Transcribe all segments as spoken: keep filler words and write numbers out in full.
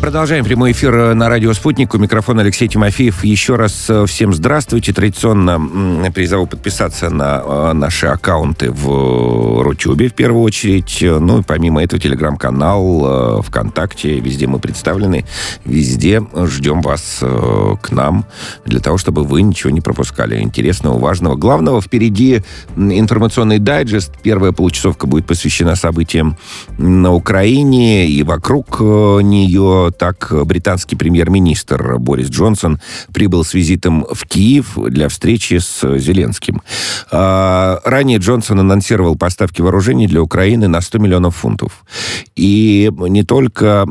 Продолжаем прямой эфир на радио «Спутник». У микрофона Алексей Тимофеев. Еще раз всем здравствуйте. Традиционно призову подписаться на наши аккаунты в Рутюбе в первую очередь. Ну и помимо этого телеграм-канал, ВКонтакте. Везде мы представлены. Везде ждем вас к нам для того, чтобы вы ничего не пропускали интересного, важного. Главного впереди информационный дайджест. Первая получасовка будет посвящена событиям на Украине и вокруг нее. Так, британский премьер-министр Борис Джонсон прибыл с визитом в Киев для встречи с Зеленским. Ранее Джонсон анонсировал поставки вооружений для Украины на сто миллионов фунтов. И не только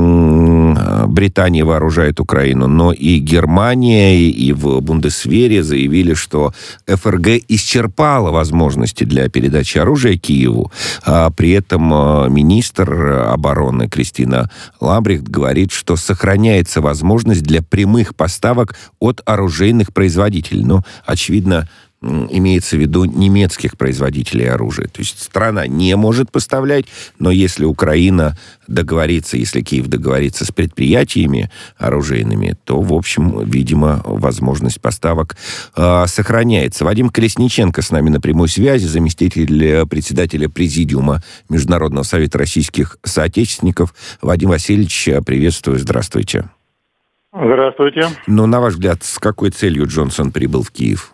Британия вооружает Украину, но и Германия, и в Бундесвере заявили, что ФРГ исчерпала возможности для передачи оружия Киеву. А при этом министр обороны Кристина Ламбрехт говорит, что сохраняется возможность для прямых поставок от оружейных производителей. Ну, очевидно, имеется в виду немецких производителей оружия. То есть страна не может поставлять, но если Украина договорится, если Киев договорится с предприятиями оружейными, то, в общем, видимо, возможность поставок э, сохраняется. Вадим Колесниченко с нами на прямой связи, заместитель председателя Президиума Международного совета российских соотечественников. Вадим Васильевич, приветствую, здравствуйте. Здравствуйте. Ну, на ваш взгляд, с какой целью Джонсон прибыл в Киев?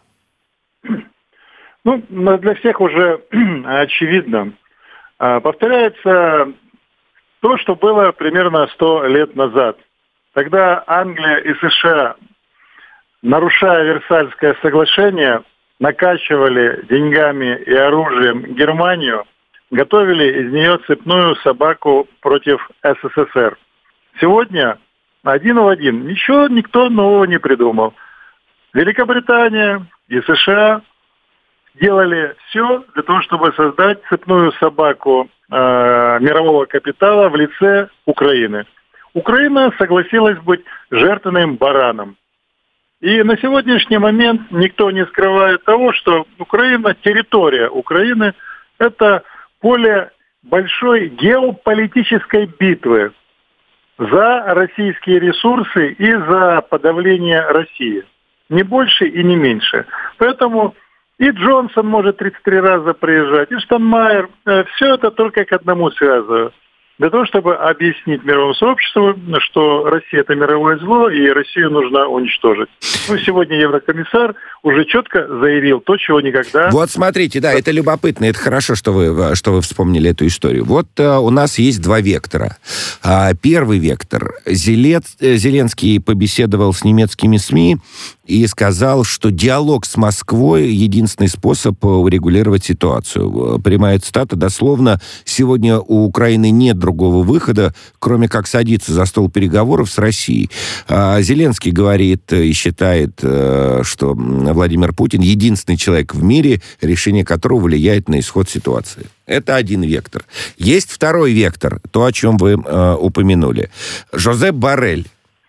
Ну, для всех уже очевидно. Повторяется то, что было примерно сто лет назад. Тогда Англия и США, нарушая Версальское соглашение, накачивали деньгами и оружием Германию, готовили из нее цепную собаку против СССР. Сегодня один в один. Ничего никто нового не придумал. Великобритания и США делали все для того, чтобы создать цепную собаку э, мирового капитала в лице Украины. Украина согласилась быть жертвенным бараном. И на сегодняшний момент никто не скрывает того, что Украина, территория Украины, это поле большой геополитической битвы за российские ресурсы и за подавление России. Не больше и не меньше. Поэтому и Джонсон может тридцать три раза приезжать, и Штайнмайер. Все это только к одному связываю. Для того, чтобы объяснить мировому сообществу, что Россия – это мировое зло, и Россию нужно уничтожить. Ну, сегодня еврокомиссар уже четко заявил то, чего никогда... Вот смотрите, да, это любопытно, это хорошо, что вы, что вы вспомнили эту историю. Вот а, у нас есть два вектора. А, первый вектор. Зелец, Зеленский побеседовал с немецкими СМИ и сказал, что диалог с Москвой – единственный способ урегулировать ситуацию. Прямая цитата, дословно: «Сегодня у Украины нет другого выхода, кроме как садиться за стол переговоров с Россией». А Зеленский говорит и считает, что Владимир Путин единственный человек в мире, решение которого влияет на исход ситуации. Это один вектор. Есть второй вектор, то, о чем вы э, упомянули. Жозеп Боррель,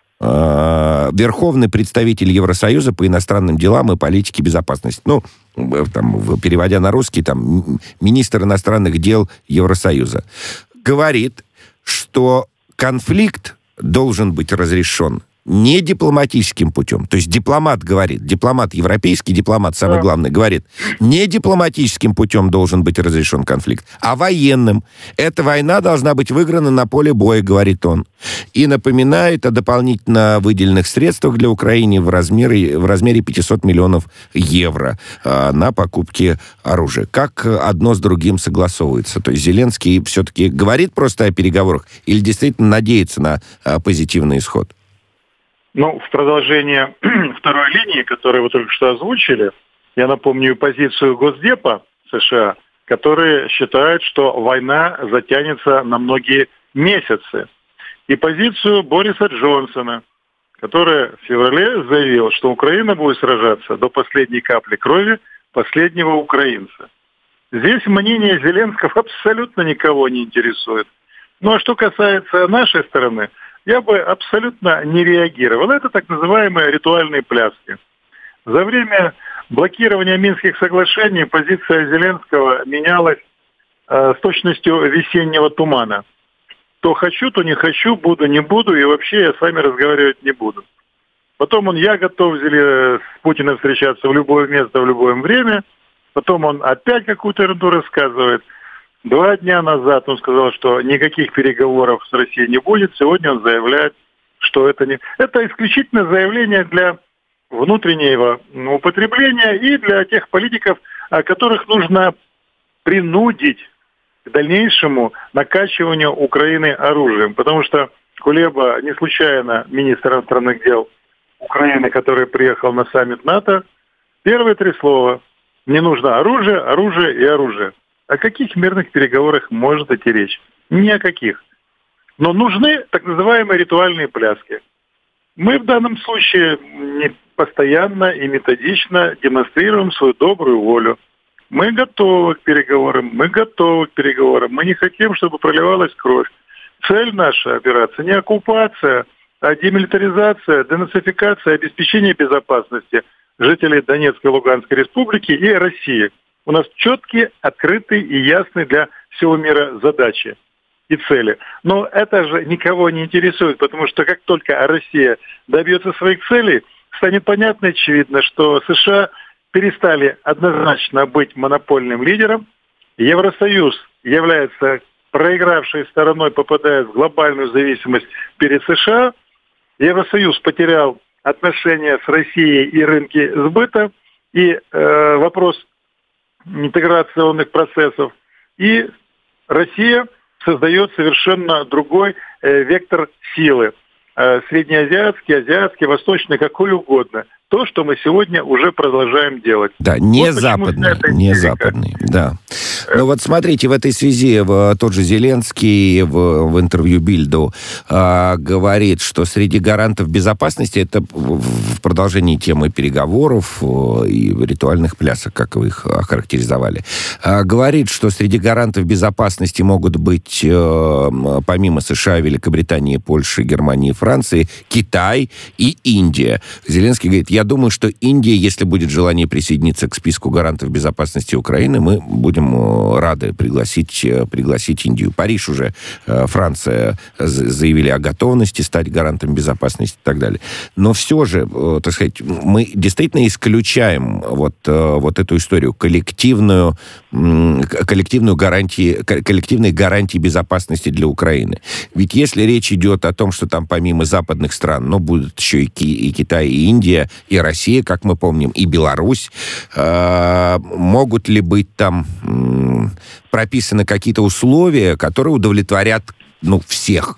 э, верховный представитель Евросоюза по иностранным делам и политике безопасности. Ну, там, переводя на русский, там, министр иностранных дел Евросоюза, говорит, что конфликт должен быть разрешен не дипломатическим путем. То есть дипломат говорит, дипломат, европейский дипломат, самое главное, говорит, не дипломатическим путем должен быть разрешен конфликт, а военным. Эта война должна быть выиграна на поле боя, говорит он. И напоминает о дополнительно выделенных средствах для Украины в размере, в размере пятьсот миллионов евро э, на покупки оружия. Как одно с другим согласовывается? То есть Зеленский все-таки говорит просто о переговорах или действительно надеется на э, позитивный исход? Ну, в продолжение второй линии, которую вы только что озвучили, я напомню позицию Госдепа США, которые считают, что война затянется на многие месяцы. И позицию Бориса Джонсона, который в феврале заявил, что Украина будет сражаться до последней капли крови последнего украинца. Здесь мнение Зеленского абсолютно никого не интересует. Ну а что касается нашей стороны, я бы абсолютно не реагировал. Это так называемые ритуальные пляски. За время блокирования Минских соглашений позиция Зеленского менялась э, с точностью весеннего тумана. То хочу, то не хочу, буду, не буду, и вообще я с вами разговаривать не буду. Потом он, я готов с Путиным встречаться в любое место, в любое время. Потом он опять какую-то ерунду рассказывает. Два дня назад он сказал, что никаких переговоров с Россией не будет. Сегодня он заявляет, что это не... Это исключительно заявление для внутреннего употребления и для тех политиков, которых нужно принудить к дальнейшему накачиванию Украины оружием. Потому что Кулеба не случайно министр иностранных дел Украины, который приехал на саммит НАТО, первые три слова: мне нужно оружие, оружие и оружие. О каких мирных переговорах может идти речь? Ни о каких. Но нужны так называемые ритуальные пляски. Мы в данном случае не постоянно и методично демонстрируем свою добрую волю. Мы готовы к переговорам, мы готовы к переговорам. Мы не хотим, чтобы проливалась кровь. Цель нашей операции не оккупация, а демилитаризация, денацификация, обеспечение безопасности жителей Донецкой и Луганской республики и России. У нас четкие, открытые и ясные для всего мира задачи и цели. Но это же никого не интересует, потому что как только Россия добьется своих целей, станет понятно и очевидно, что США перестали однозначно быть монопольным лидером. Евросоюз является проигравшей стороной, попадая в глобальную зависимость перед США. Евросоюз потерял отношения с Россией и рынки сбыта, и э, вопрос интеграционных процессов. И Россия создает совершенно другой э, вектор силы. Э, среднеазиатский, азиатский, восточный, какой угодно. То, что мы сегодня уже продолжаем делать. Да, не вот западный, не западный, да. Ну вот смотрите, в этой связи в, тот же Зеленский в, в интервью Бильду а, говорит, что среди гарантов безопасности, это в, в продолжении темы переговоров и ритуальных плясок, как вы их охарактеризовали, а, говорит, что среди гарантов безопасности могут быть, а, помимо США, Великобритании, Польши, Германии, Франции, Китай и Индия. Зеленский говорит: я думаю, что Индия, если будет желание присоединиться к списку гарантов безопасности Украины, мы будем рады пригласить, пригласить Индию. Париж уже, Франция заявили о готовности стать гарантом безопасности и так далее. Но все же, так сказать, мы действительно исключаем вот, вот эту историю, коллективную, коллективную гарантии, коллективные гарантии безопасности для Украины. Ведь если речь идет о том, что там помимо западных стран, но будут еще и, Ки- и Китай, и Индия, и Россия, как мы помним, и Беларусь, э- могут ли быть там м- прописаны какие-то условия, которые удовлетворят, ну, всех?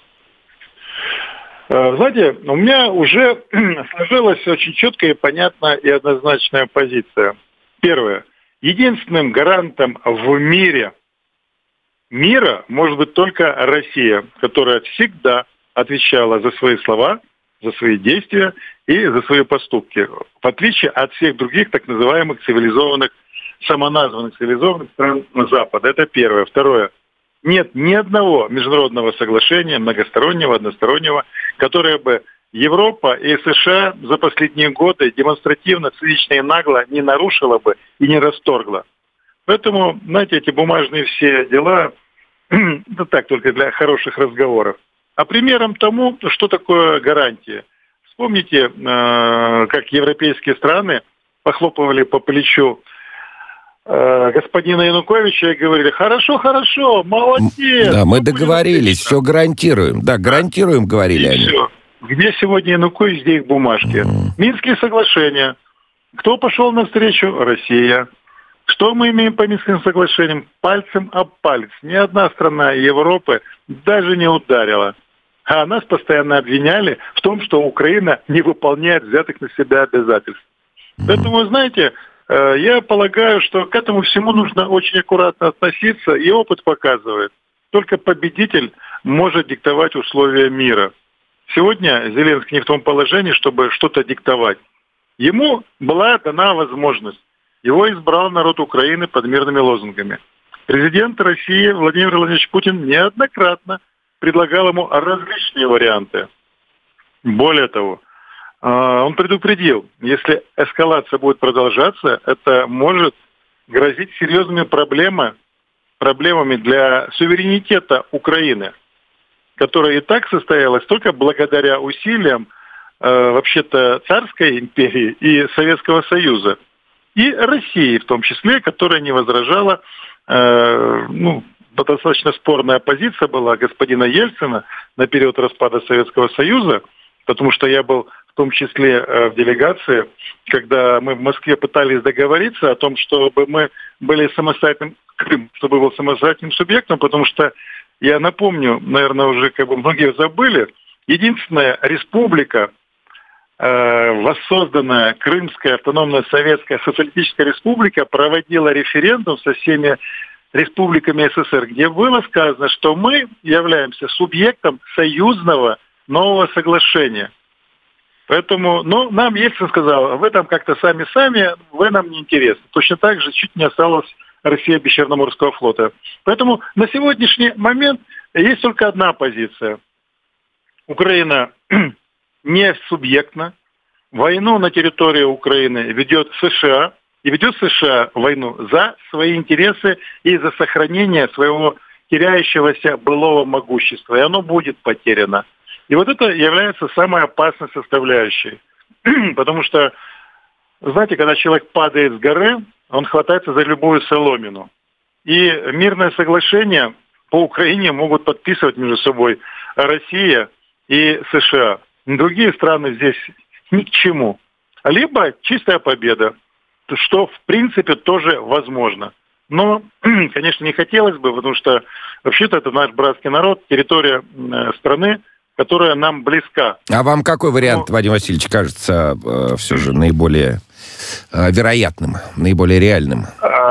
Знаете, у меня уже сложилась очень четкая, и понятная и однозначная позиция. Первое. Единственным гарантом в мире мира может быть только Россия, которая всегда отвечала за свои слова, за свои действия и за свои поступки. В отличие от всех других так называемых цивилизованных, самоназванных цивилизованных стран Запада. Это первое. Второе. Нет ни одного международного соглашения, многостороннего, одностороннего, которое бы Европа и США за последние годы демонстративно, цинично и нагло не нарушила бы и не расторгла. Поэтому, знаете, эти бумажные все дела, это так, только для хороших разговоров. А примером тому, что такое гарантия. Вспомните, как европейские страны похлопывали по плечу господина Януковича и говорили: хорошо, хорошо, молодец. Да, мы договорились, все гарантируем. Да, гарантируем, говорили они. Все. Где сегодня Янукович, где их бумажки? Mm-hmm. Минские соглашения. Кто пошел навстречу? Россия. Что мы имеем по Минским соглашениям? Пальцем об палец. Ни одна страна Европы даже не ударила. А нас постоянно обвиняли в том, что Украина не выполняет взятых на себя обязательств. Mm-hmm. Поэтому, знаете, я полагаю, что к этому всему нужно очень аккуратно относиться, и опыт показывает. Только победитель может диктовать условия мира. Сегодня Зеленский не в том положении, чтобы что-то диктовать. Ему была дана возможность. Его избрал народ Украины под мирными лозунгами. Президент России Владимир Владимирович Путин неоднократно предлагал ему различные варианты. Более того, он предупредил, если эскалация будет продолжаться, это может грозить серьезными проблемами, проблемами для суверенитета Украины. которая и так состоялась только благодаря усилиям э, вообще-то царской империи и Советского Союза. И России в том числе, которая не возражала, э, ну, достаточно спорная позиция была господина Ельцина на период распада Советского Союза, потому что я был в том числе э, в делегации, когда мы в Москве пытались договориться о том, чтобы мы были самостоятельным, Крым, чтобы был самостоятельным субъектом, потому что, я напомню, наверное, уже как бы многие забыли, единственная республика, э, воссозданная Крымская автономная советская социалистическая республика, проводила референдум со всеми республиками СССР, где было сказано, что мы являемся субъектом союзного нового соглашения. Поэтому, ну, нам Ельцин сказал, вы там как-то сами-сами, вы нам не интересны. Точно так же чуть не осталась Россия без Черноморского флота. Поэтому на сегодняшний момент есть только одна позиция. Украина не субъектна. Войну на территории Украины ведет США. И ведет США войну за свои интересы и за сохранение своего теряющегося былого могущества. И оно будет потеряно. И вот это является самой опасной составляющей. Потому что, знаете, когда человек падает с горы, он хватается за любую соломину. И мирное соглашение по Украине могут подписывать между собой Россия и США. Другие страны здесь ни к чему. Либо чистая победа, что в принципе тоже возможно. Но, конечно, не хотелось бы, потому что вообще-то это наш братский народ, территория э, страны, которая нам близка. А вам какой вариант, Но... Вадим Васильевич, кажется э, все же наиболее э, вероятным, наиболее реальным?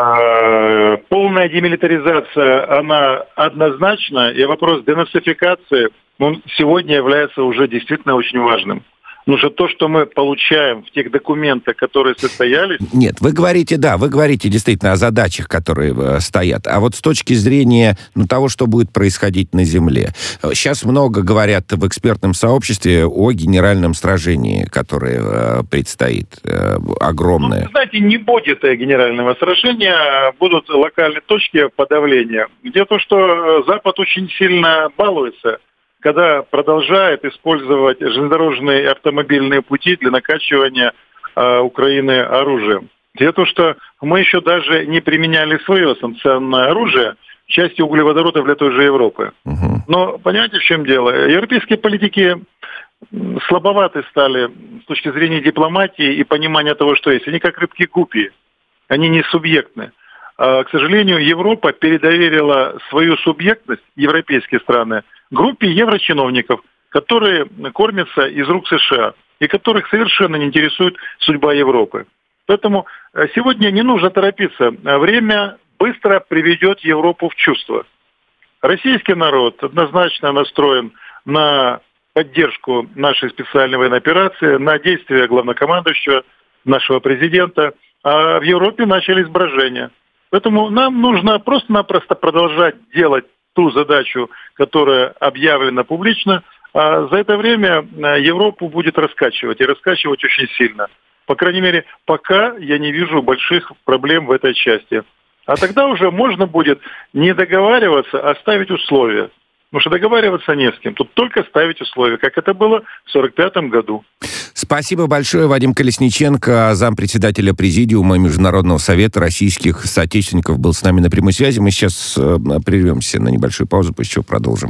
А, полная демилитаризация, она однозначна, и вопрос денацификации, он сегодня является уже действительно очень важным. Потому что то, что мы получаем в тех документах, которые состоялись... Нет, вы говорите, да, вы говорите действительно о задачах, которые э, стоят. А вот с точки зрения ну, того, что будет происходить на Земле. Сейчас много говорят в экспертном сообществе о генеральном сражении, которое э, предстоит. Э, огромное. Ну, знаете, не будет генерального сражения, будут локальные точки подавления. Дело в том, что Запад очень сильно балуется, когда продолжает использовать железнодорожные и автомобильные пути для накачивания э, Украины оружием. Дело в том, что мы еще даже не применяли свое санкционное оружие в части углеводородов для той же Европы. Угу. Но понимаете, в чем дело? Европейские политики слабоваты стали с точки зрения дипломатии и понимания того, что есть. Они как рыбки-гуппи, они не субъектны. А, к сожалению, Европа передоверила свою субъектность, европейские страны, группе еврочиновников, которые кормятся из рук США и которых совершенно не интересует судьба Европы. Поэтому сегодня не нужно торопиться. Время быстро приведет Европу в чувство. Российский народ однозначно настроен на поддержку нашей специальной военной операции, на действия главнокомандующего, нашего президента. А в Европе начались брожения. Поэтому нам нужно просто-напросто продолжать делать ту задачу, которая объявлена публично, а за это время Европу будет раскачивать, и раскачивать очень сильно. По крайней мере, пока я не вижу больших проблем в этой части. А тогда уже можно будет не договариваться, а ставить условия. Потому что договариваться не с кем. Тут только ставить условия, как это было в сорок пятом году. Спасибо большое. Вадим Колесниченко, зампредседателя Президиума Международного совета российских соотечественников, был с нами на прямой связи. Мы сейчас э, прервемся на небольшую паузу, после чего продолжим.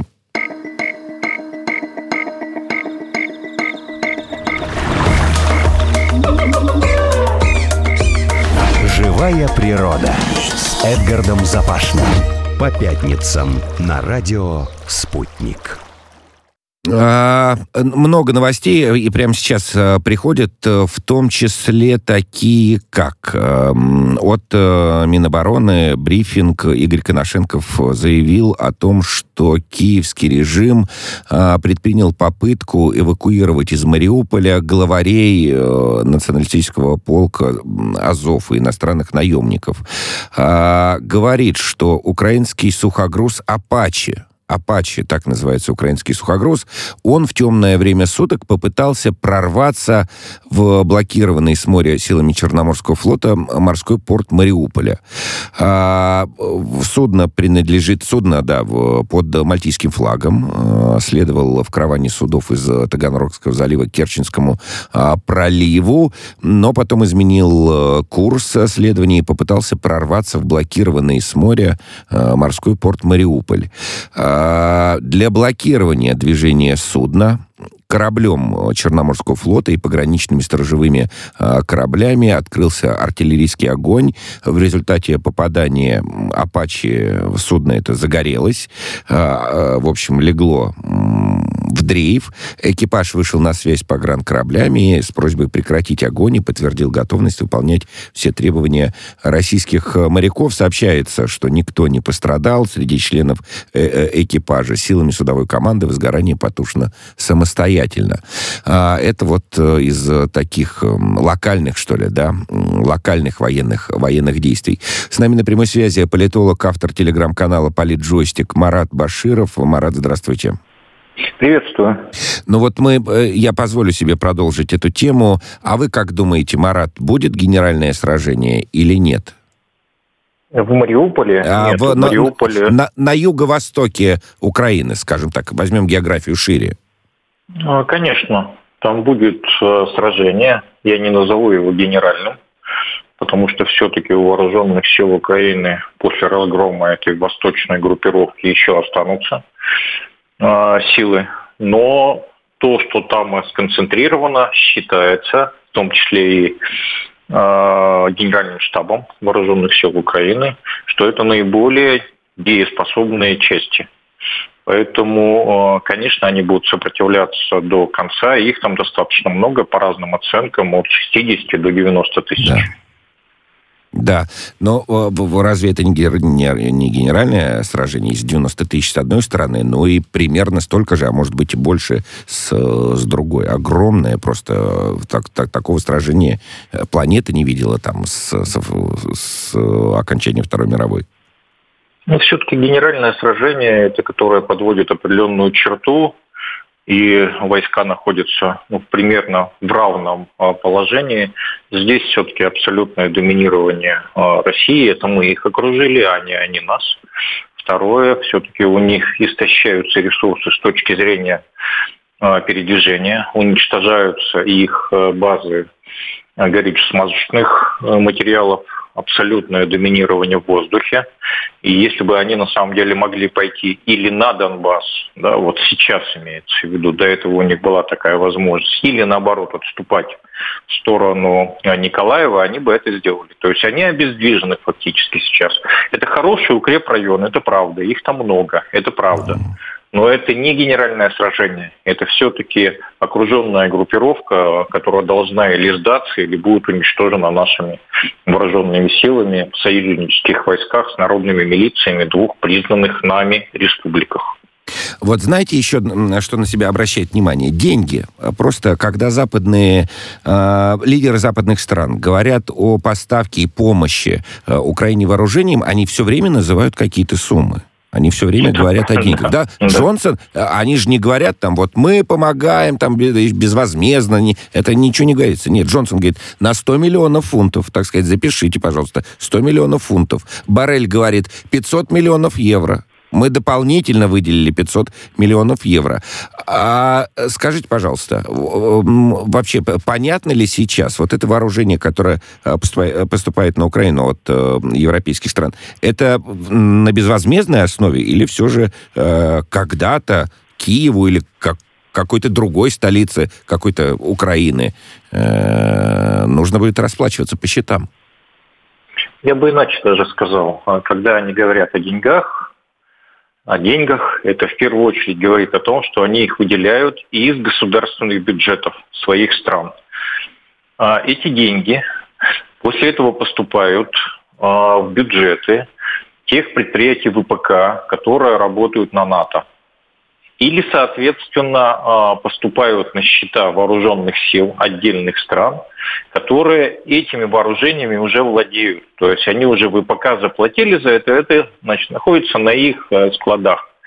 Живая природа с Эдгардом Запашным. По пятницам на радио «Спутник». А, много новостей, и прямо сейчас а, приходят, в том числе такие, как а, от а, Минобороны брифинг. Игорь Коношенков заявил о том, что киевский режим а, предпринял попытку эвакуировать из Мариуполя главарей а, националистического полка Азов и иностранных наемников. А, говорит, что украинский сухогруз «Апачи» «Апачи», так называется украинский сухогруз, он в темное время суток попытался прорваться в блокированный с моря силами Черноморского флота морской порт Мариуполя. А, судно принадлежит, судно, да, под мальтийским флагом, следовал в караване судов из Таганрогского залива к Керченскому а, проливу, но потом изменил курс следования и попытался прорваться в блокированный с моря а, морской порт Мариуполь. Для блокирования движения судна кораблем Черноморского флота и пограничными сторожевыми кораблями открылся артиллерийский огонь. В результате попадания «Апачи» в судно это загорелось. В общем, легло в дрейф. Экипаж вышел на связь с погранкораблями с просьбой прекратить огонь и подтвердил готовность выполнять все требования российских моряков. Сообщается, что никто не пострадал. Среди членов экипажа силами судовой команды возгорание потушено самостоятельно. Это вот из таких локальных, что ли, да, локальных военных, военных действий. С нами на прямой связи политолог, автор телеграм-канала «Политджойстик» Марат Баширов. Марат, здравствуйте. Приветствую. Ну вот мы, я позволю себе продолжить эту тему. А вы как думаете, Марат, будет генеральное сражение или нет? В Мариуполе? А, нет, в, в Мариуполе... На, на, на юго-востоке Украины, скажем так, возьмем географию шире. Конечно, там будет э, сражение. Я не назову его генеральным, потому что все-таки у вооруженных сил Украины после разгрома этой восточной группировки еще останутся силы, но то, что там сконцентрировано, считается, в том числе и э, Генеральным штабом вооруженных сил Украины, что это наиболее дееспособные части. Поэтому, э, конечно, они будут сопротивляться до конца, их там достаточно много, по разным оценкам, от шестидесяти до девяноста тысяч. Да. Да, но разве это не генеральное сражение из девяноста тысяч с одной стороны, ну и примерно столько же, а может быть и больше с, с другой. Огромное просто так, так, такого сражения планета не видела там с, с, с окончания Второй мировой. Ну, все-таки генеральное сражение, это которое подводит определенную черту, и войска находятся ну, примерно в равном а, положении. Здесь все-таки абсолютное доминирование а, России. Это мы их окружили, а не они нас. Второе, все-таки у них истощаются ресурсы с точки зрения а, передвижения. Уничтожаются их а, базы а, горюче-смазочных а, материалов. Абсолютное доминирование в воздухе. И если бы они на самом деле могли пойти или на Донбасс, да, вот сейчас имеется в виду, до этого у них была такая возможность, или наоборот отступать в сторону Николаева, они бы это сделали. То есть они обездвижены фактически сейчас. Это хороший укрепрайон, это правда, их там много, это правда. Но это не генеральное сражение. Это все-таки окруженная группировка, которая должна или сдаться, или будет уничтожена нашими вооруженными силами в союзнических войсках с народными милициями двух признанных нами республиках. Вот знаете еще, на что на себя обращает внимание? Деньги. Просто когда западные, э, лидеры западных стран говорят о поставке и помощи э, Украине вооружением, они все время называют какие-то суммы. Они все время говорят о деньгах. Да? Да. Джонсон, они же не говорят там, вот мы помогаем там безвозмездно. Не, это ничего не говорится. Нет, Джонсон говорит, на сто миллионов фунтов, так сказать, запишите, пожалуйста, сто миллионов фунтов. Боррель говорит, пятьсот миллионов евро. Мы дополнительно выделили пятьсот миллионов евро. А скажите, пожалуйста, вообще понятно ли сейчас вот это вооружение, которое поступает на Украину от европейских стран, это на безвозмездной основе или все же когда-то Киеву или как какой-то другой столице какой-то Украины нужно будет расплачиваться по счетам? Я бы иначе даже сказал. Когда они говорят о деньгах, о деньгах, это в первую очередь говорит о том, что они их выделяют из государственных бюджетов своих стран. Эти деньги после этого поступают в бюджеты тех предприятий ВПК, которые работают на НАТО. Или, соответственно, поступают на счета вооруженных сил отдельных стран, которые этими вооружениями уже владеют. То есть они уже ВПК заплатили за это, это значит, находится на их складах.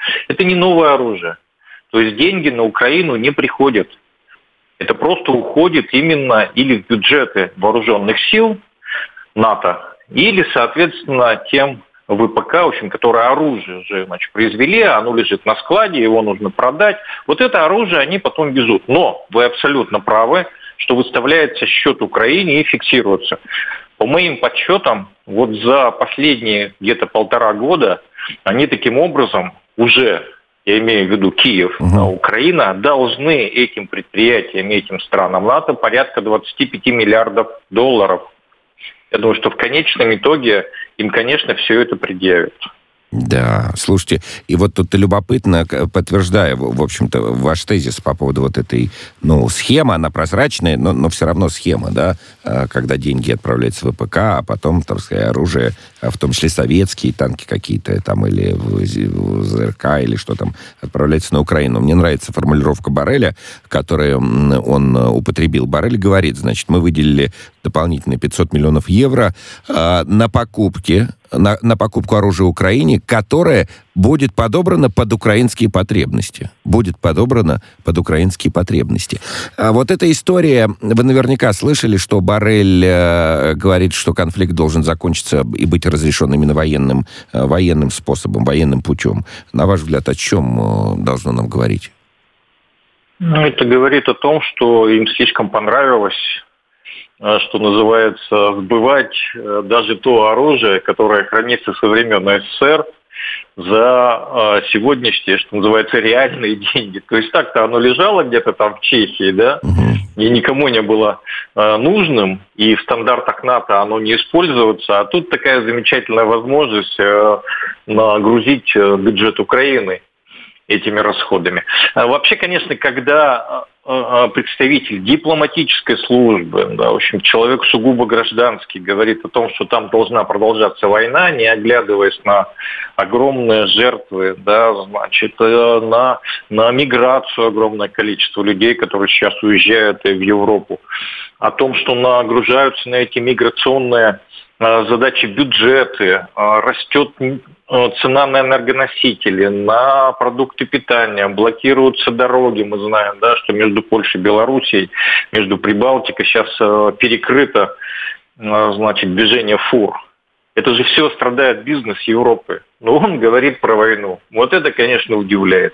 Это не новое оружие. То есть деньги на Украину не приходят. Это просто уходит именно или в бюджеты вооруженных сил НАТО, или, соответственно, тем ВПК, в общем, которое оружие уже, значит, произвели, оно лежит на складе, его нужно продать. Вот это оружие они потом везут. Но вы абсолютно правы, что выставляется счет Украине и фиксируется. По моим подсчетам, вот за последние где-то полтора года они таким образом уже, я имею в виду Киев, угу. Украина, должны этим предприятиям, этим странам НАТО порядка двадцать пять миллиардов долларов. Я думаю, что в конечном итоге им, конечно, все это предъявят. Да, слушайте, и вот тут любопытно, подтверждая, в общем-то, ваш тезис по поводу вот этой, ну, схемы, она прозрачная, но, но все равно схема, да, когда деньги отправляются в ВПК, а потом, так сказать, оружие, в том числе советские танки какие-то там, или в ЗРК, или что там, отправляется на Украину. Мне нравится формулировка Борреля, которую он употребил. Боррель говорит, значит, мы выделили дополнительные пятьсот миллионов евро э, на покупки, на, на покупку оружия Украине, которое будет подобрано под украинские потребности. Будет подобрано под украинские потребности. А вот эта история, вы наверняка слышали, что Боррель э, говорит, что конфликт должен закончиться и быть разрешен именно военным, э, военным способом, военным путем. На ваш взгляд, о чем э, должно нам говорить? Ну, это говорит о том, что им слишком понравилось, что называется, сбывать даже то оружие, которое хранится со времен СССР, за сегодняшние, что называется, реальные деньги. То есть так-то оно лежало где-то там в Чехии, да, и никому не было нужным, и в стандартах НАТО оно не используется, а тут такая замечательная возможность нагрузить бюджет Украины этими расходами. Вообще, конечно, когда представитель дипломатической службы, да, в общем, человек сугубо гражданский, говорит о том, что там должна продолжаться война, не оглядываясь на огромные жертвы, да, значит, на, на миграцию огромное количество людей, которые сейчас уезжают в Европу, о том, что нагружаются на эти миграционные задачи бюджеты, растет цена на энергоносители, на продукты питания, блокируются дороги. Мы знаем, да, что между Польшей и Белоруссией, между Прибалтикой сейчас перекрыто, значит, движение фур. Это же все страдает бизнес Европы. Но он говорит про войну. Вот это, конечно, удивляет.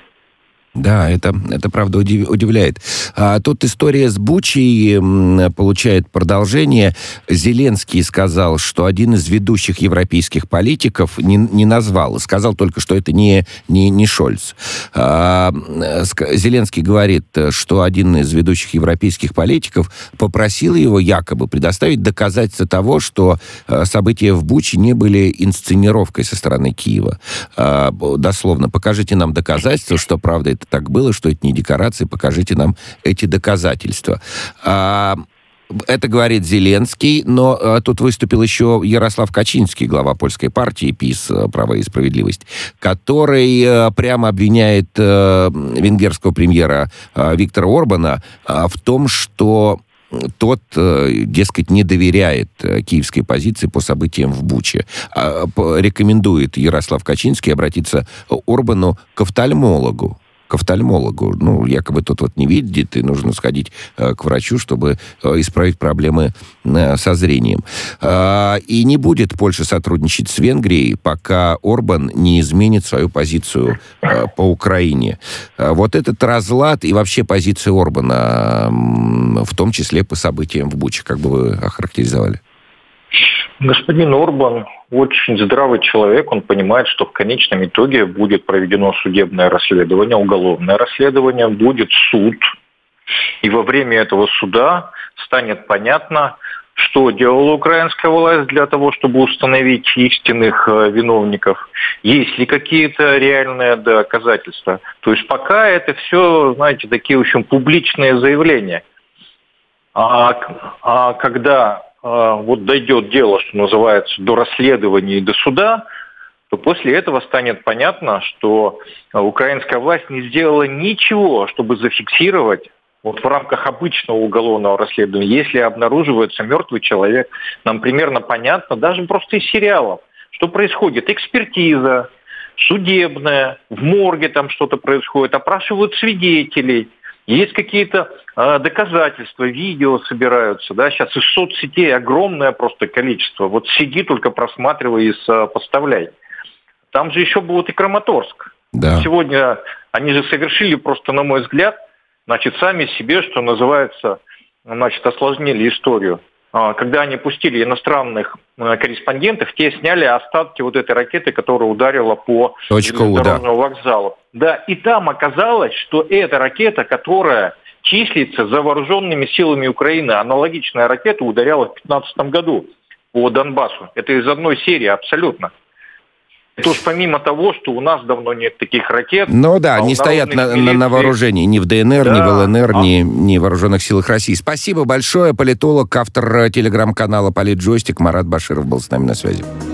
Да, это, это правда удивляет. А тут история с Бучей получает продолжение. Зеленский сказал, что один из ведущих европейских политиков не, не назвал, сказал только, что это не, не, не Шольц. А, Зеленский говорит, что один из ведущих европейских политиков попросил его якобы предоставить доказательства того, что события в Буче не были инсценировкой со стороны Киева. А, дословно, покажите нам доказательства, что правда это так было, что это не декорации, покажите нам эти доказательства. А, это говорит Зеленский, но а, тут выступил еще Ярослав Качинский, глава польской партии ПиС «Право и справедливость», который а, прямо обвиняет а, венгерского премьера а, Виктора Орбана а, в том, что тот, дескать, не доверяет киевской позиции по событиям в Буче. Рекомендует Ярослав Качинский обратиться Орбану к офтальмологу. К офтальмологу. Ну, якобы тот вот не видит, и нужно сходить э, к врачу, чтобы э, исправить проблемы э, со зрением. Э, и не будет Польша сотрудничать с Венгрией, пока Орбан не изменит свою позицию э, по Украине. Э, вот этот разлад и вообще позиция Орбана, э, в том числе по событиям в Буче, как бы вы охарактеризовали? Господин Орбан очень здравый человек, он понимает, что в конечном итоге будет проведено судебное расследование, уголовное расследование, будет суд, и во время этого суда станет понятно, что делала украинская власть для того, чтобы установить истинных виновников, есть ли какие-то реальные доказательства. То есть пока это все, знаете, такие, в общем, публичные заявления. А, а когда вот дойдет дело, что называется, до расследования и до суда, то после этого станет понятно, что украинская власть не сделала ничего, чтобы зафиксировать вот в рамках обычного уголовного расследования. Если обнаруживается мертвый человек, нам примерно понятно, даже просто из сериалов, что происходит экспертиза, судебное, в морге там что-то происходит, опрашивают свидетелей. Есть какие-то э, доказательства, видео собираются, да, сейчас из соцсетей огромное просто количество. Вот сиди только просматривай и сопоставляй. Там же еще был и Краматорск. Да. Сегодня они же совершили просто, на мой взгляд, значит, сами себе, что называется, значит, осложнили историю. Когда они пустили иностранных корреспондентов, те сняли остатки вот этой ракеты, которая ударила по железнодорожному да. вокзалу. Да, и там оказалось, что эта ракета, которая числится за вооруженными силами Украины, аналогичная ракета ударяла в две тысячи пятнадцатом году по Донбассу. Это из одной серии абсолютно. Это уж помимо того, что у нас давно нет таких ракет. Ну да, не стоят на, на, на вооружении ни в ДНР, да. ни в ЛНР, а... ни, ни в вооруженных силах России. Спасибо большое. Политолог, автор телеграм-канала «Политджойстик» Марат Баширов был с нами на связи.